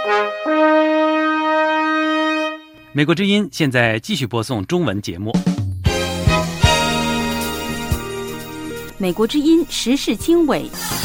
美国之音现在继续播送中文节目。 美国之音时事经纬，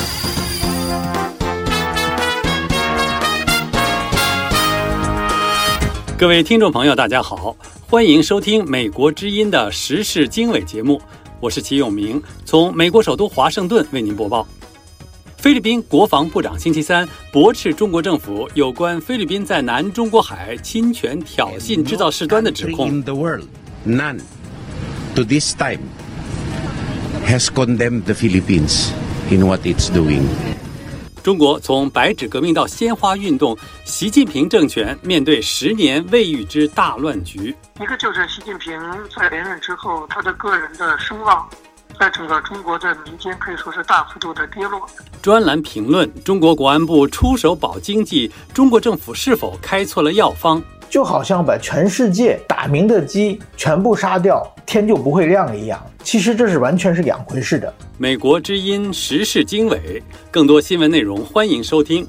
各位听众朋友大家好，欢迎收听美国之音的时事经纬节目，我是齐永明，从美国首都华盛顿为您播报。菲律宾国防部长星期三驳斥中国政府有关菲律宾在南中国海侵权挑衅制造事端的指控。 None to this time has condemned the Philippines in what it's doing. 中国从白纸革命到鲜花运动，习近平政权面对10年未遇之大乱局。 一个就是习近平在连任之后，他的个人的声望在整个中国的民间可以说是大幅度的跌落。 专栏评论：中国国安部出手保经济，中国政府是否开错了药方？ 就好像把全世界打鸣的鸡全部杀掉，天就不会亮一样。其实这是完全是两回事的。 美国之音时事经纬，更多新闻内容欢迎收听。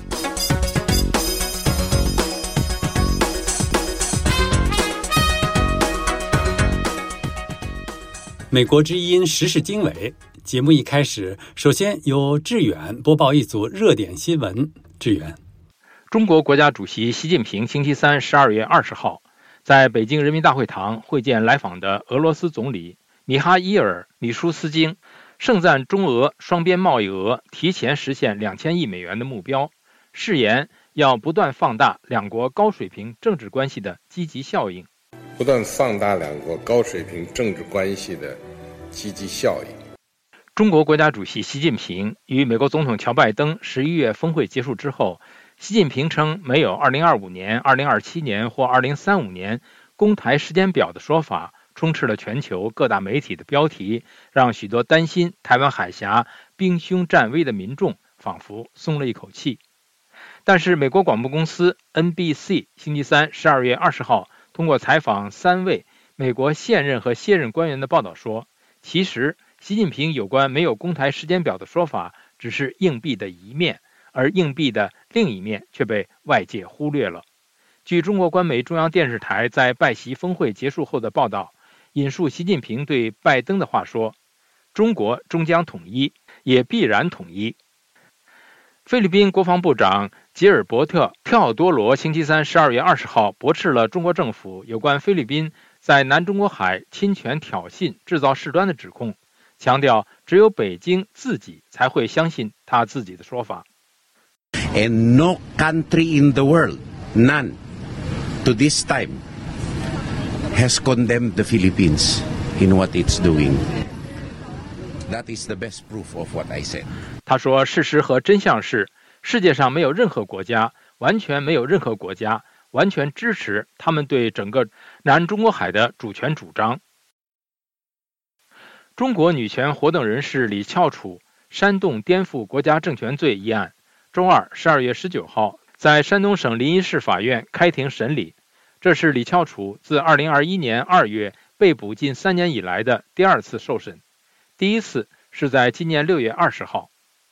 美国之音时事经纬节目一开始，首先由志远播报一组热点新闻。志远。 中国国家主席习近平星期三12月20号在北京人民大会堂会见来访的俄罗斯总理米哈伊尔·米舒斯京，盛赞中俄双边贸易额提前实现2000亿美元的目标，誓言要不断放大两国高水平政治关系的积极效应。 不断放大两国高水平政治关系的积极效应。 中国国家主席习近平与美国总统乔拜登11月峰会结束之后，习近平称没有2025年、2027年或2035年攻台时间表的说法，充斥了全球各大媒体的标题，让许多担心台湾海峡兵凶战危的民众仿佛松了一口气。但是美国广播公司 NBC 星期三12月20号通过采访3位美国现任和卸任官员的报道说，其实习近平有关没有攻台时间表的说法只是硬币的一面，而硬币的另一面却被外界忽略了。据中国官媒中央电视台在拜习峰会结束后的报道，引述习近平对拜登的话说，中国终将统一，也必然统一。菲律宾国防部长吉尔伯特·特奥多罗星期三12月20号驳斥了中国政府有关菲律宾在南中国海侵权挑衅制造事端的指控，强调只有北京自己才会相信他自己的说法。 And no country in the world, none to this time, has condemned the Philippines in what it's doing. That is the best proof of what I said. 他说，事实和真相是，世界上没有任何国家，完全没有任何国家完全支持他们对整个南中国海的主权主张。中国女权活动人士李翘楚煽动颠覆国家政权罪一案，周二12月19号在山东省临沂市法院开庭审理。这是李翘楚自2021年2月被捕近3年以来的第2次受审，第一次是在今年6月20号。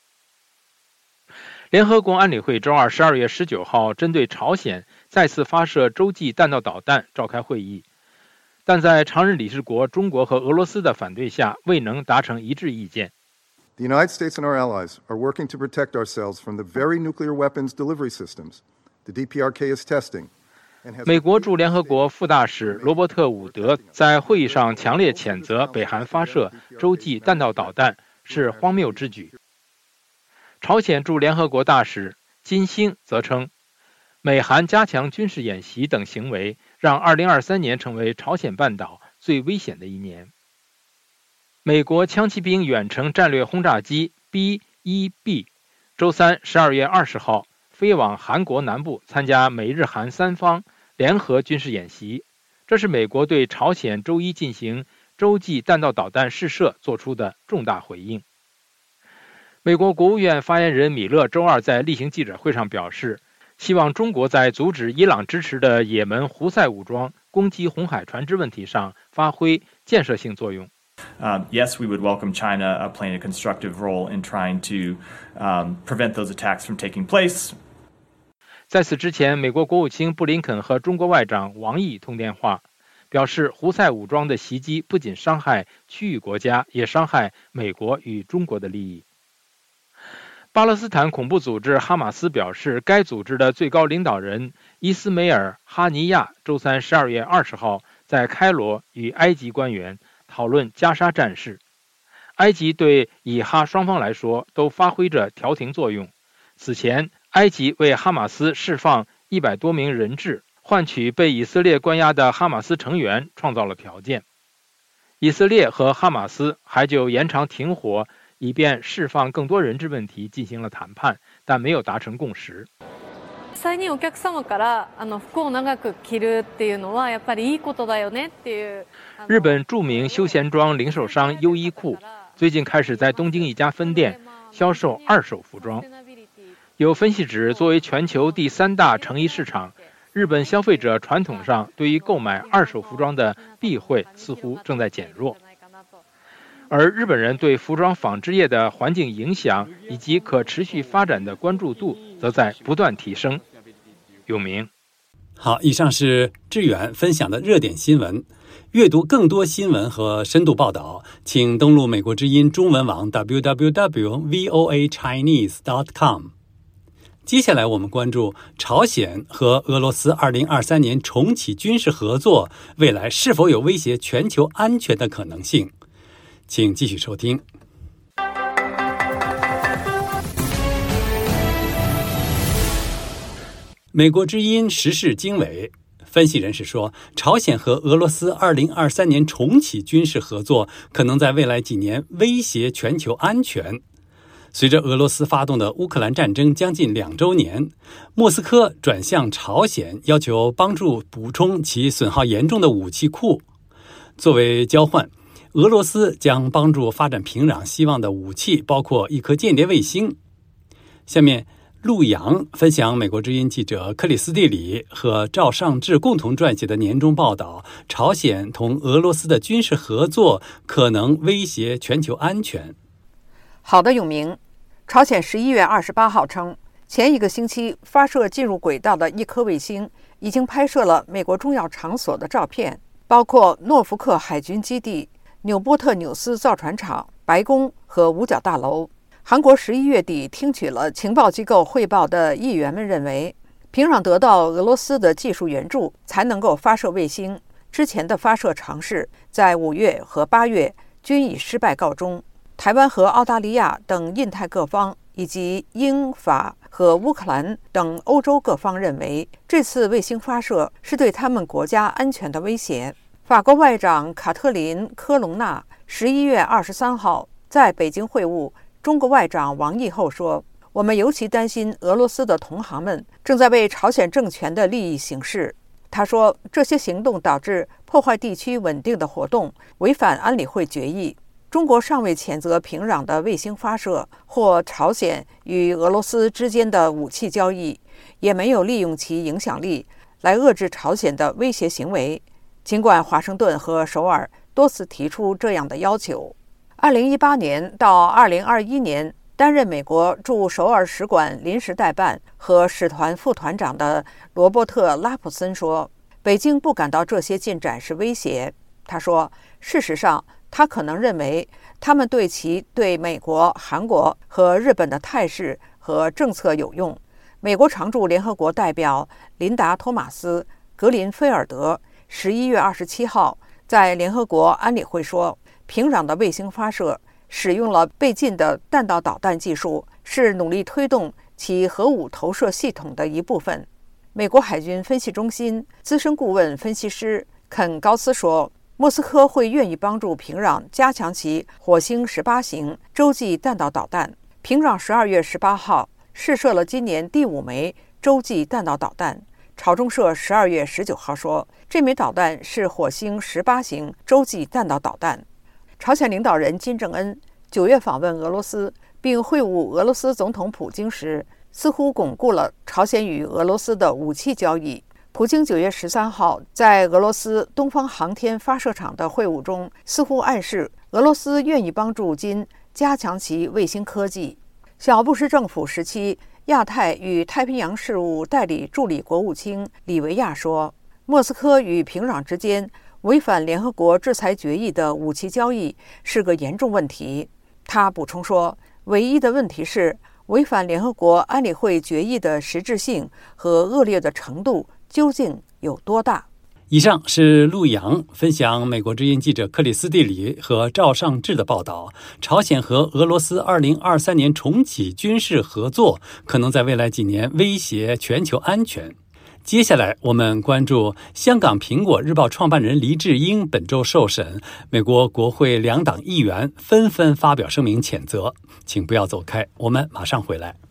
联合国安理会周二12月19号针对朝鲜再次发射洲际弹道导弹召开会议，但在常任理事国中国和俄罗斯的反对下，未能达成一致意见。 The United States and our allies are working to protect ourselves from the very nuclear weapons delivery systems the DPRK is testing. 美国驻联合国副大使罗伯特·伍德在会议上强烈谴责北韩发射洲际弹道导弹是荒谬之举。朝鲜驻联合国大使金星则称，美韩加强军事演习等行为让2023年成为朝鲜半岛最危险的一年。美国枪骑兵远程战略轰炸机 B-1B 周三12月20号飞往韩国南部参加美日韩三方联合军事演习，这是美国对朝鲜周一进行洲际弹道导弹试射做出的重大回应。美国国务院发言人米勒周二在例行记者会上表示，希望中国在阻止伊朗支持的也门胡塞武装攻击红海船只问题上发挥建设性作用。 Yes, we would welcome China playing a constructive role in trying to prevent those attacks from taking place. 在此之前，美国国务卿布林肯和中国外长王毅通电话，表示胡塞武装的袭击不仅伤害区域国家，也伤害美国与中国的利益。巴勒斯坦恐怖组织哈马斯表示，该组织的最高领导人伊斯梅尔·哈尼亚周三12月20号在开罗与埃及官员讨论加沙战事。埃及对以哈双方来说都发挥着调停作用。此前，埃及为哈马斯释放100多名人质，换取被以色列关押的哈马斯成员创造了条件。以色列和哈马斯还就延长停火以便释放更多人质问题进行了谈判，但没有达成共识。 際にお客様から服を長く着るっていうのはやっぱりいいことだよねっていう。 日本著名休闲装零售商优衣库最近开始在东京一家分店销售二手服装。有分析指，作为全球第3大成衣市场，日本消费者传统上对于购买二手服装的避讳似乎正在减弱。而日本人对服装纺织业的环境影响以及可持续发展的关注度则在不断提升。永明， 好，以上是志远分享的热点新闻。阅读更多新闻和深度报道，请登录美国之音中文网 www.voachinese.com。接下来我们关注朝鲜和俄罗斯2023年重启军事合作，未来是否有威胁全球安全的可能性？请继续收听。美国之音时事经纬分析人士说，朝鲜和俄罗斯2023年重启军事合作，可能在未来几年威胁全球安全。随着俄罗斯发动的乌克兰战争将近2周年，莫斯科转向朝鲜，要求帮助补充其损耗严重的武器库。作为交换，俄罗斯将帮助发展平壤希望的武器，包括一颗间谍卫星。下面陆洋分享美国之音记者克里斯蒂里和赵尚志共同撰写的年终报道，朝鲜同俄罗斯的军事合作可能威胁全球安全。 好的，永明。朝鲜11月28号称，前一个星期发射进入轨道的一颗卫星已经拍摄了美国重要场所的照片，包括诺福克海军基地、纽波特纽斯造船厂、白宫和五角大楼。韩国11月底听取了情报机构汇报的议员们认为，平壤得到俄罗斯的技术援助才能够发射卫星，之前的发射尝试在5月和8月均以失败告终。台湾和澳大利亚等印太各方，以及英法和乌克兰等欧洲各方认为，这次卫星发射是对他们国家安全的威胁。法国外长卡特琳·科隆纳11月23号在北京会晤中国外长王毅后说，我们尤其担心俄罗斯的同行们正在为朝鲜政权的利益行事。他说，这些行动导致破坏地区稳定的活动，违反安理会决议。中国尚未谴责平壤的卫星发射或朝鲜与俄罗斯之间的武器交易，也没有利用其影响力来遏制朝鲜的威胁行为，尽管华盛顿和首尔多次提出这样的要求。2018年到2021年担任美国驻首尔使馆临时代办和使团副团长的罗伯特·拉普森说，北京不感到这些进展是威胁。他说，事实上他可能认为他们对其对美国、韩国和日本的态势和政策有用。美国常驻联合国代表琳达·托马斯·格林菲尔德11月27号在联合国安理会说，平壤的卫星发射使用了被禁的弹道导弹技术，是努力推动其核武投射系统的一部分。美国海军分析中心资深顾问分析师肯·高斯说，莫斯科会愿意帮助平壤加强其火星18型洲际弹道导弹。平壤12月18号试射了今年第5枚洲际弹道导弹。朝中社12月19号说，这枚导弹是火星18型洲际弹道导弹。朝鲜领导人金正恩9月访问俄罗斯，并会晤俄罗斯总统普京时，似乎巩固了朝鲜与俄罗斯的武器交易。普京9月13号在俄罗斯东方航天发射场的会晤中，似乎暗示俄罗斯愿意帮助金加强其卫星科技。小布什政府时期亚太与太平洋事务代理助理国务卿李维亚说，莫斯科与平壤之间违反联合国制裁决议的武器交易是个严重问题。他补充说，唯一的问题是违反联合国安理会决议的实质性和恶劣的程度究竟有多大。 以上是陆洋分享美国之音记者克里斯蒂里和赵尚志的报道，朝鲜和俄罗斯2023年重启军事合作，可能在未来几年威胁全球安全。接下来我们关注香港苹果日报创办人黎智英本周受审，美国国会两党议员纷纷发表声明谴责。请不要走开，我们马上回来。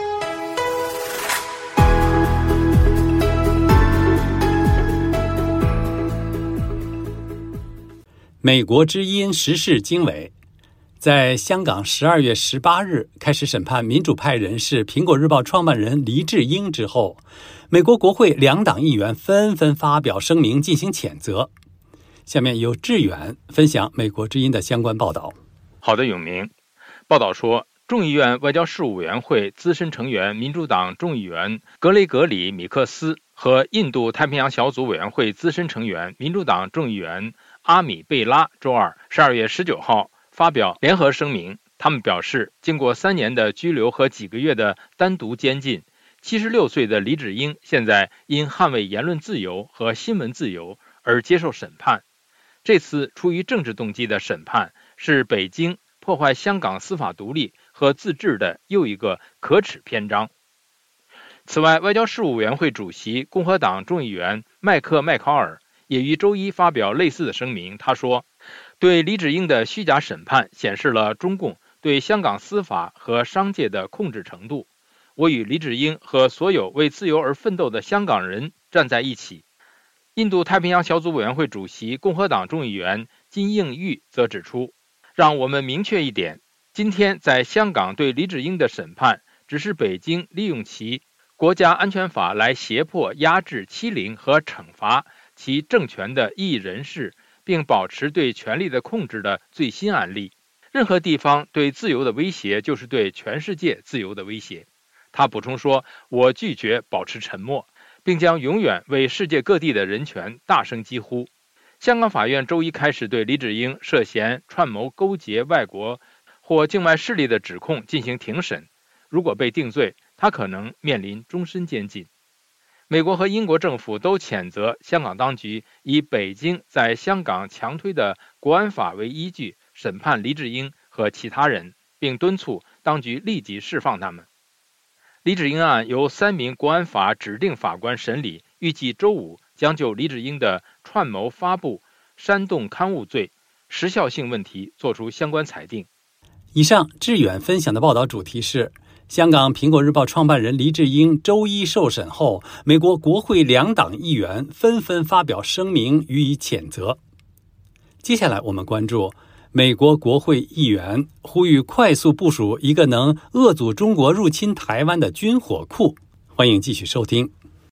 美国之音时事经纬，在香港12月18日开始审判民主派人士苹果日报创办人黎智英之后，美国国会两党议员纷纷发表声明进行谴责。下面由志远分享美国之音的相关报道。 好的，永明。报道说，众议院外交事务委员会资深成员民主党众议员格雷格里·米克斯和印度太平洋小组委员会资深成员民主党众议员阿米贝拉周二12月19号发表联合声明。他们表示，经过3年的拘留和几个月的单独监禁，76岁的黎智英现在因捍卫言论自由和新闻自由而接受审判。这次出于政治动机的审判是北京破坏香港司法独立和自治的又一个可耻篇章。此外，外交事务委员会主席共和党众议员麦克迈考尔也于周一发表类似的声明。他说，对黎智英的虚假审判显示了中共对香港司法和商界的控制程度。我与黎智英和所有为自由而奋斗的香港人站在一起。印度太平洋小组委员会主席共和党众议员金应玉则指出，让我们明确一点，今天在香港对黎智英的审判只是北京利用其国家安全法来胁迫、压制、欺凌和惩罚其政权的异议人士，并保持对权力的控制的最新案例。任何地方对自由的威胁就是对全世界自由的威胁。他补充说，我拒绝保持沉默，并将永远为世界各地的人权大声疾呼。香港法院周一开始对黎智英涉嫌串谋勾结外国或境外势力的指控进行庭审。如果被定罪，他可能面临终身监禁。美国和英国政府都谴责香港当局以北京在香港强推的国安法为依据审判黎智英和其他人，并敦促当局立即释放他们。黎智英案由3名国安法指定法官审理，预计周五将就黎智英的串谋发布、煽动刊物罪时效性问题作出相关裁定。 以上志远分享的报道主题是香港苹果日报创办人黎智英周一受审后，美国国会两党议员纷纷发表声明予以谴责。接下来我们关注美国国会议员呼吁快速部署一个能遏阻中国入侵台湾的军火库。欢迎继续收听。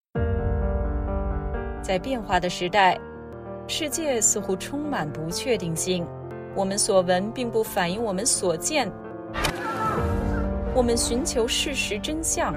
在变化的时代，世界似乎充满不确定性，我们所闻并不反映我们所见，我们寻求事实真相。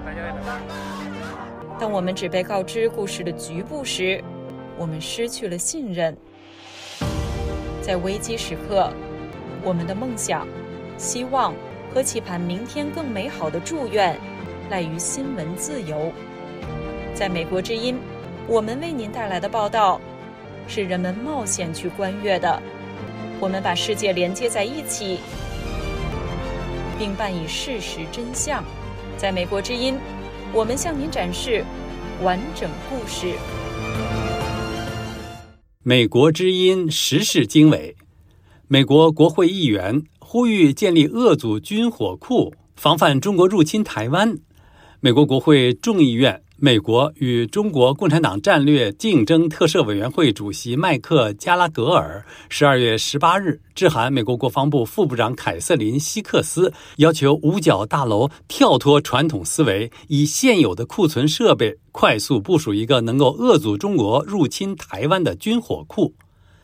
当我们只被告知故事的局部时，我们失去了信任。在危机时刻，我们的梦想、希望和期盼明天更美好的祝愿赖于新闻自由。在美国之音，我们为您带来的报道是人们冒险去观阅的。我们把世界连接在一起，并伴以事实真相。在美国之音，我们向您展示完整故事。 美国之音时事经纬，美国国会议员呼吁建立遏阻军火库，防范中国入侵台湾。美国国会众议院美国与中国共产党战略竞争特设委员会主席麦克加拉格尔12月18日致函美国国防部副部长凯瑟琳·希克斯，要求五角大楼跳脱传统思维，以现有的库存设备快速部署一个能够遏阻中国入侵台湾的军火库。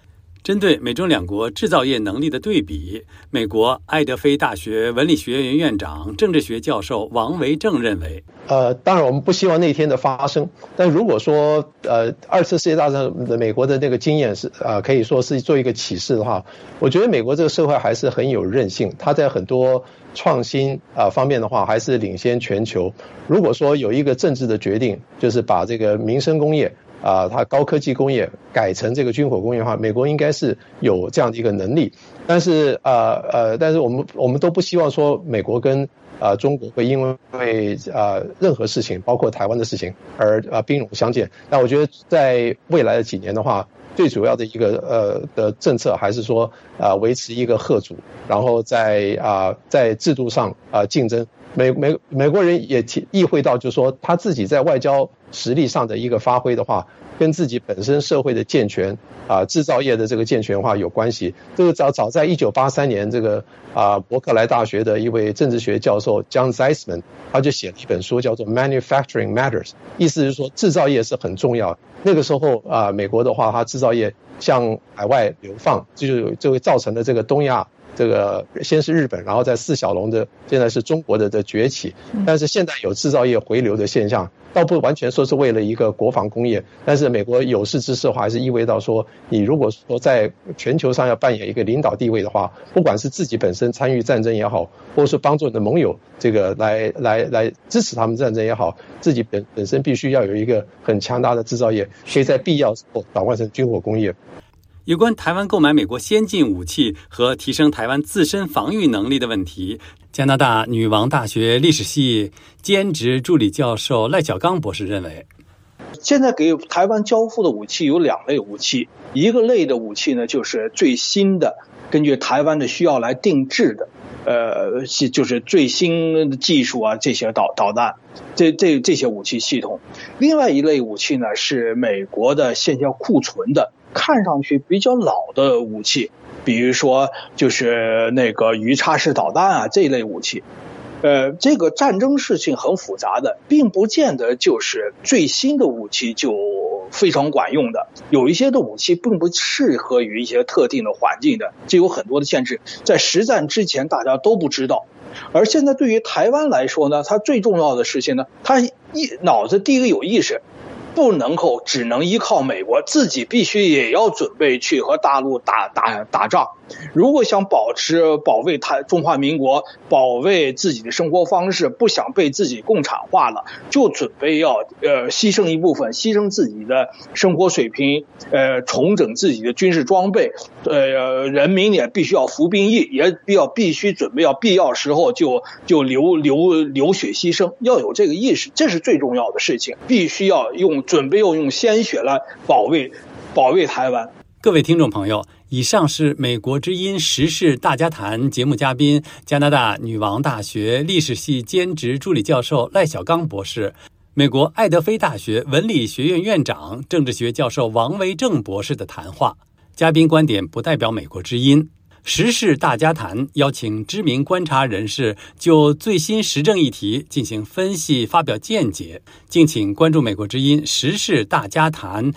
针对美中两国制造业能力的对比，美国爱德菲大学文理学院院长、政治学教授王维正认为， 当然我们不希望那天的发生，但如果说二次世界大战的美国的那个经验是可以说是做一个启示的话，我觉得美国这个社会还是很有韧性，它在很多创新方面的话还是领先全球。如果说有一个政治的决定，就是把这个民生工业它高科技工业改成这个军火工业的话，美国应该是有这样的一个能力。但是我们都不希望说美国跟中国会因为任何事情，包括台湾的事情而兵戎相见。那我觉得在未来的几年的话，最主要的一个的政策还是说维持一个嚇阻，然后在制度上竞争。美国人也意会到，就是说他自己在外交实力上的一个发挥的话，跟自己本身社会的健全制造业的这个健全化有关系。这个早在1983年，这个伯克莱大学的一位政治学教授 John Zeisman， 他就写了一本书叫做 Manufacturing Matters， 意思是说制造业是很重要。那个时候美国的话，它制造业向海外流放，就会造成了这个东亚。这个先是日本，然后在四小龙的，现在是中国的崛起。但是现在有制造业回流的现象，倒不完全说是为了一个国防工业，但是美国有识之士的话，还是意味到说，你如果说在全球上要扮演一个领导地位的话，不管是自己本身参与战争也好，或者是帮助你的盟友这个来支持他们战争也好，自己本身必须要有一个很强大的制造业，可以在必要时候转换成军火工业。 有关台湾购买美国先进武器和提升台湾自身防御能力的问题，加拿大女王大学历史系兼职助理教授赖小刚博士认为， 现在给台湾交付的武器有2类武器，一个类的武器呢，就是最新的根据台湾的需要来定制的就是最新的技术这些导弹，这些武器系统。另外一类武器呢，是美国的现在库存的看上去比较老的武器，比如说就是那个鱼叉式导弹这一类武器。这个战争事情很复杂的，并不见得就是最新的武器就非常管用的，有一些的武器并不适合于一些特定的环境的，这有很多的限制，在实战之前大家都不知道。而现在对于台湾来说呢，它最重要的事情呢，它脑子第一个有意识，不能够只能依靠美国，自己必须也要准备去和大陆打仗。如果想保卫中华民国，保卫自己的生活方式，不想被自己共产化了，就准备要牺牲一部分，牺牲自己的生活水平，重整自己的军事装备，人民也必须要服兵役，也必须准备要必要时候就流血牺牲，要有这个意识，这是最重要的事情，必须要准备要用鲜血来保卫台湾。 各位听众朋友，以上是美国之音时事大家谈节目嘉宾，加拿大女王大学历史系兼职助理教授赖小刚博士，美国爱德菲大学文理学院院长、政治学教授王维正博士的谈话。嘉宾观点不代表美国之音。时事大家谈邀请知名观察人士就最新时政议题进行分析发表见解，敬请关注美国之音时事大家谈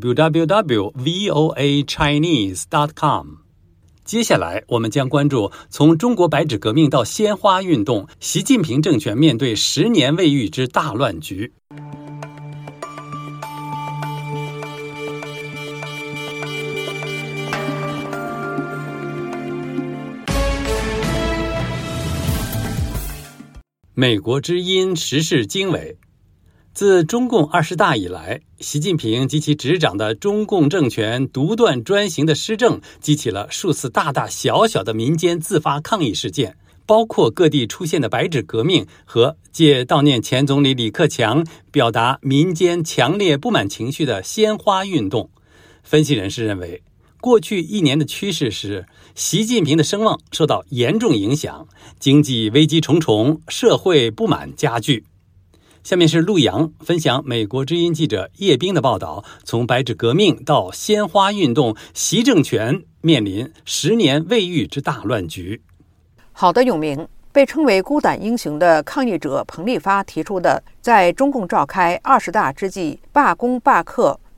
www.voachinese.com。 接下来我们将关注从中国白纸革命到鲜花运动，习近平政权面对10年未遇之大乱局。美国之音时事经纬。自中共20大以来，习近平及其执掌的中共政权独断专行的施政，激起了数次大大小小的民间自发抗议事件，包括各地出现的白纸革命和借悼念前总理李克强表达民间强烈不满情绪的鲜花运动。分析人士认为，过去1年的趋势是习近平的声望受到严重影响，经济危机重重，社会不满加剧。下面是陆洋分享美国之音记者叶冰的报道，从白纸革命到鲜花运动，习政权面临10年未遇之大乱局。 好的，永明。被称为孤胆英雄的抗议者彭立发提出的在中共召开20大之际罢工罢课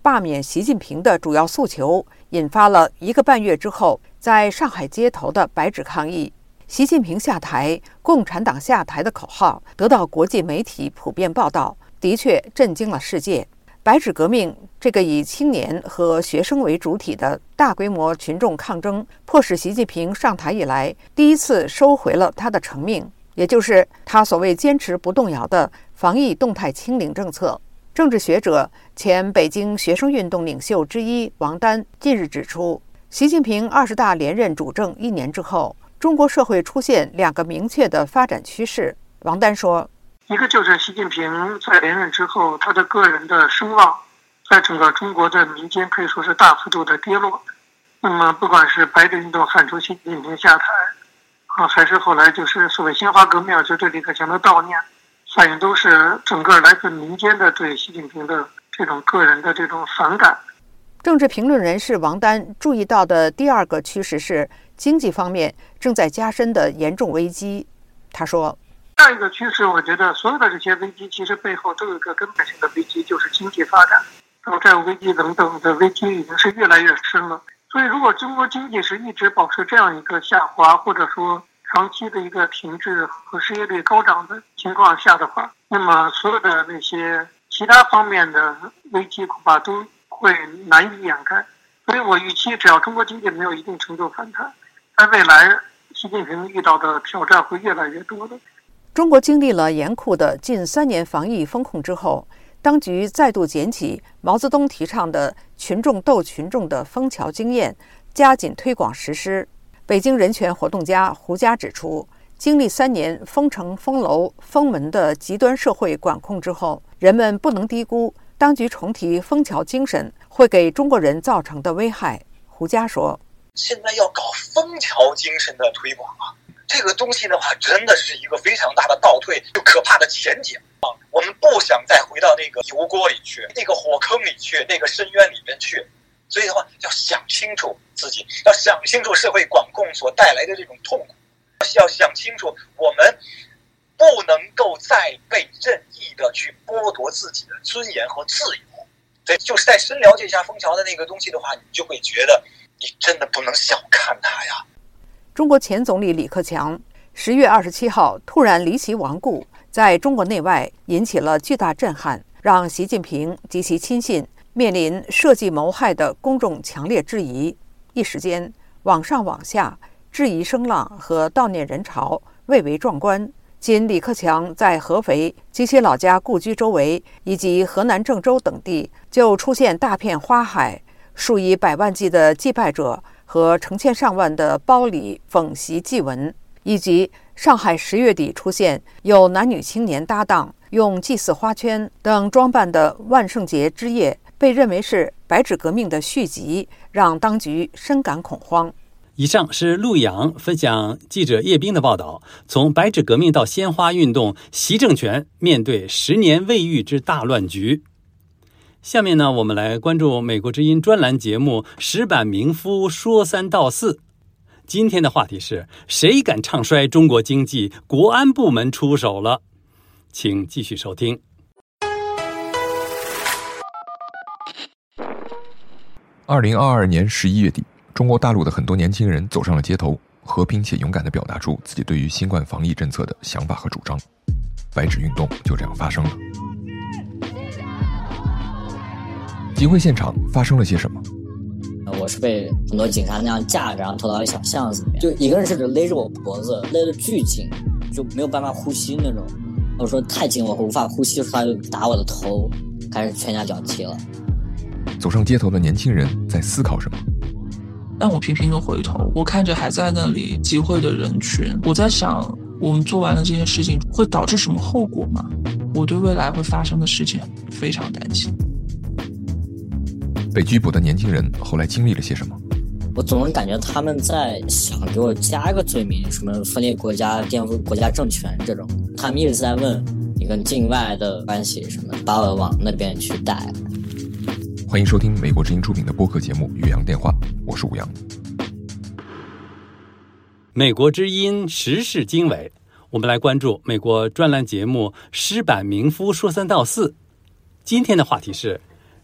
罢免习近平的主要诉求，引发了1个半月之后在上海街头的白纸抗议。习近平下台，共产党下台的口号得到国际媒体普遍报道，的确震惊了世界。白纸革命这个以青年和学生为主体的大规模群众抗争，迫使习近平上台以来第一次收回了他的成命，也就是他所谓坚持不动摇的防疫动态清零政策。政治学者、前北京学生运动领袖之一王丹近日指出，习近平20大连任主政1年之后，中国社会出现2个明确的发展趋势。王丹说， 一个就是习近平在连任之后，他的个人的声望在整个中国的民间可以说是大幅度的跌落。那么不管是白纸运动喊出习近平下台还是后来就是所谓鲜花革命，就对李克强的悼念，反映都是整个来自民间的对习近平的这种个人的这种反感。 政治评论人士王丹注意到的第2个趋势是经济方面正在加深的严重危机。他说， 下一个趋势，我觉得所有的这些危机其实背后都有一个根本性的危机，就是经济发展，债务危机等等的危机已经是越来越深了。所以如果中国经济是一直保持这样一个下滑，或者说长期的一个停滞和失业率高涨的情况下的话，那么所有的那些其他方面的危机恐怕都会难以掩盖。所以我预期只要中国经济没有一定程度反弹，在未来习近平遇到的挑战会越来越多的。 中国经历了严酷的近3年防疫封控之后，当局再度捡起毛泽东提倡的群众斗群众的枫桥经验，加紧推广实施。北京人权活动家胡佳指出，经历3年封城、封楼、封门的极端社会管控之后，人们不能低估当局重提枫桥精神会给中国人造成的危害。胡佳说， 现在要搞枫桥精神的推广啊，这个东西的话真的是一个非常大的倒退，就可怕的前景啊！我们不想再回到那个油锅里去，那个火坑里去，那个深渊里面去。所以的话，要想清楚自己，要想清楚社会管控所带来的这种痛苦，要想清楚我们不能够再被任意的去剥夺自己的尊严和自由。所以就是在深了解一下枫桥的那个东西的话，你就会觉得你真的不能小看它呀。 中国前总理李克强10月27号突然离奇亡故，在中国内外引起了巨大震撼，让习近平及其亲信面临涉及谋害的公众强烈质疑。一时间，网上网下质疑声浪和悼念人潮蔚为壮观。仅李克强在合肥及其老家故居周围，以及河南郑州等地，就出现大片花海，数以百万计的祭拜者和成千上万的包礼奉席祭文，以及上海10月底出现有男女青年搭档用祭祀花圈等装扮的万圣节之夜，被认为是白纸革命的续集，让当局深感恐慌。 以上是陆阳分享记者叶斌的报道，从白纸革命到鲜花运动，习政权面对10年未遇之大乱局。下面呢，我们来关注美国之音专栏节目石板民夫说3道4。今天的话题是：谁敢唱衰中国经济？国安部门出手了。请继续收听。 2022年11月底，中国大陆的很多年轻人走上了街头，和平且勇敢地表达出自己对于新冠防疫政策的想法和主张。白纸运动就这样发生了。集会现场发生了些什么？ 我是被很多警察那样架着，然后拖到一小巷子里面，就一个人甚至勒着我脖子，勒得巨紧，就没有办法呼吸那种。我说太紧，我无法呼吸，他就打我的头，开始拳打脚踢了。 走上街头的年轻人在思考什么？ 但我频频的回头，我看着还在那里集会的人群，我在想，我们做完了这件事情会导致什么后果吗？我对未来会发生的事情非常担心。 被拘捕的年轻人后来经历了些什么？ 我总是感觉他们在想给我加一个罪名，什么分裂国家、颠覆国家政权这种。他们一直在问你跟境外的关系什么，把我往那边去带。 欢迎收听美国之音出品的播客节目《岳阳电话》，我是吴阳。 美国之音时事经纬，我们来关注美国专栏节目石板民夫说3道4。今天的话题是：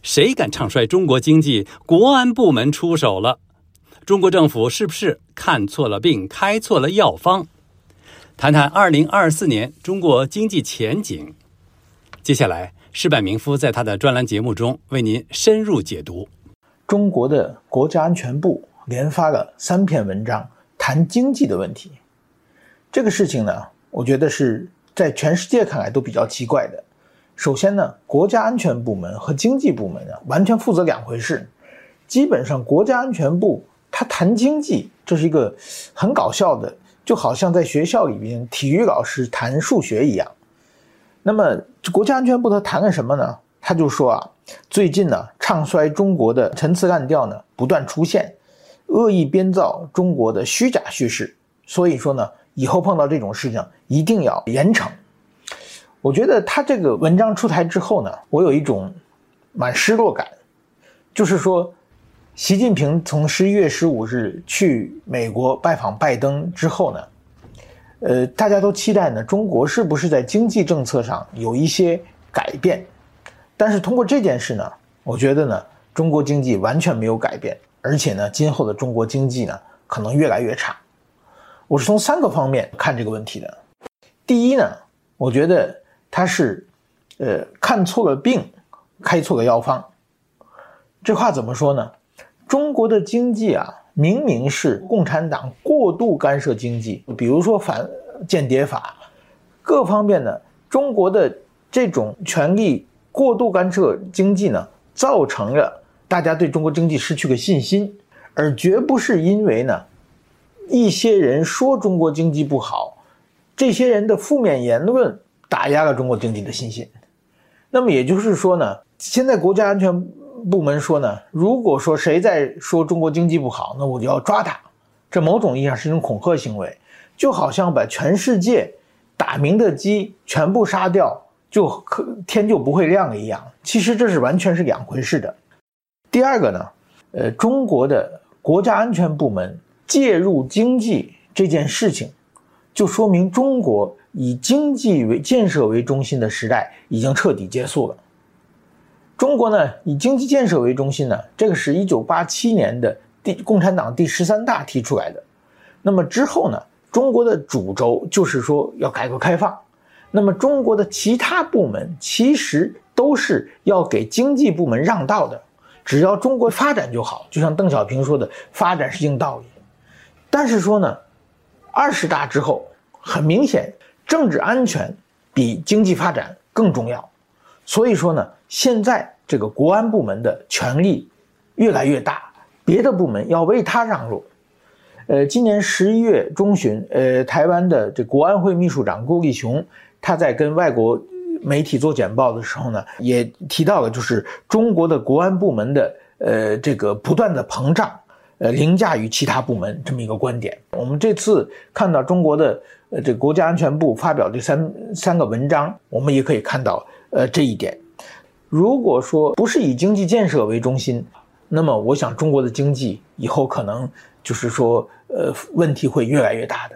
谁敢唱衰中国经济？国安部门出手了。中国政府是不是看错了病，开错了药方？谈谈2024年中国经济前景。接下来，矢板明夫在他的专栏节目中为您深入解读。 中国的国家安全部连发了3篇文章，谈经济的问题。这个事情呢，我觉得是在全世界看来都比较奇怪的。首先呢，国家安全部门和经济部门呢，完全负责2回事。基本上国家安全部他谈经济，这是一个很搞笑的，就好像在学校里边体育老师谈数学一样。那么国家安全部他谈了什么呢？他就说最近呢，唱衰中国的陈词滥调呢不断出现，恶意编造中国的虚假叙事，所以说呢，以后碰到这种事情一定要严惩。我觉得他这个文章出台之后呢，我有一种蛮失落感，就是说习近平从11月15日去美国拜访拜登之后呢，大家都期待呢，中国是不是在经济政策上有一些改变？但是通过这件事呢，我觉得呢，中国经济完全没有改变，而且呢，今后的中国经济呢，可能越来越差。我是从3个方面看这个问题的。第一呢，我觉得他是看错了病，开错了药方。这话怎么说呢？中国的经济明明是共产党过度干涉经济，比如说反间谍法，各方面呢，中国的这种权力过度干涉经济呢，造成了大家对中国经济失去了信心，而绝不是因为呢一些人说中国经济不好，这些人的负面言论打压了中国经济的信心。那么也就是说呢，现在国家安全部门说呢，如果说谁在说中国经济不好，那我就要抓他。这某种意义上是一种恐吓行为，就好像把全世界打鸣的鸡全部杀掉，天就不会亮了一样。其实这是完全是2回事的。第二个呢，中国的国家安全部门介入经济这件事情，就说明中国以经济建设为中心的时代已经彻底结束了。中国呢，以经济建设为中心呢，这个是1987年的共产党第13大提出来的。那么之后呢，中国的主轴就是说要改革开放。那么中国的其他部门其实都是要给经济部门让道的，只要中国发展就好，就像邓小平说的，发展是硬道理。但是说呢，20大之后，很明显，政治安全比经济发展更重要。所以说呢，现在这个国安部门的权力越来越大，别的部门要为他让路。今年11月中旬，台湾的这国安会秘书长顾立雄，他在跟外国媒体做简报的时候呢，也提到了就是中国的国安部门的这个不断的膨胀，凌驾于其他部门这么一个观点。我们这次看到中国的这个国家安全部发表这三个文章，我们也可以看到这一点。如果说不是以经济建设为中心，那么我想中国的经济以后可能就是说问题会越来越大的。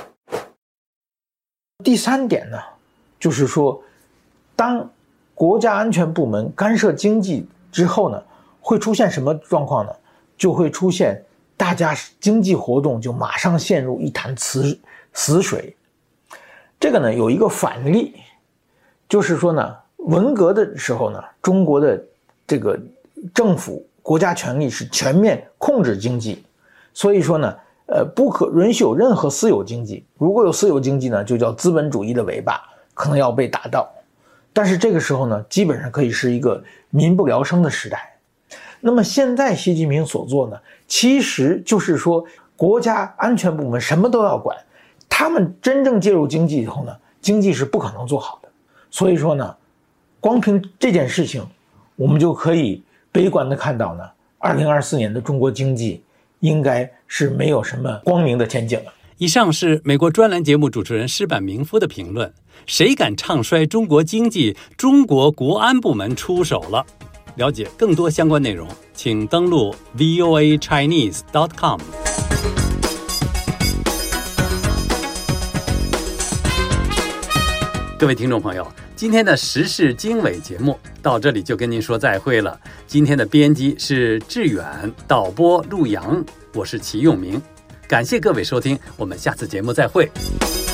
第3点呢，就是说当国家安全部门干涉经济之后呢，会出现什么状况呢？就会出现大家经济活动就马上陷入一潭死水。这个呢有一个反例，就是说呢，文革的时候呢，中国的这个政府国家权力是全面控制经济，所以说呢不可允许有任何私有经济，如果有私有经济呢，就叫资本主义的尾巴，可能要被打到。但是这个时候呢，基本上可以是一个民不聊生的时代。那么现在习近平所做呢，其实就是说国家安全部门什么都要管，他们真正介入经济以后呢，经济是不可能做好的。所以说呢，光凭这件事情，我们就可以悲观的看到呢，2024年的中国经济应该是没有什么光明的前景了。 以上是美国专栏节目主持人矢板明夫的评论。谁敢唱衰中国经济？中国国安部门出手了。了解更多相关内容，请登录 voachinese.com。各位听众朋友， 今天的时事经纬节目到这里就跟您说再会了。今天的编辑是志远，导播陆阳，我是齐永明。感谢各位收听，我们下次节目再会。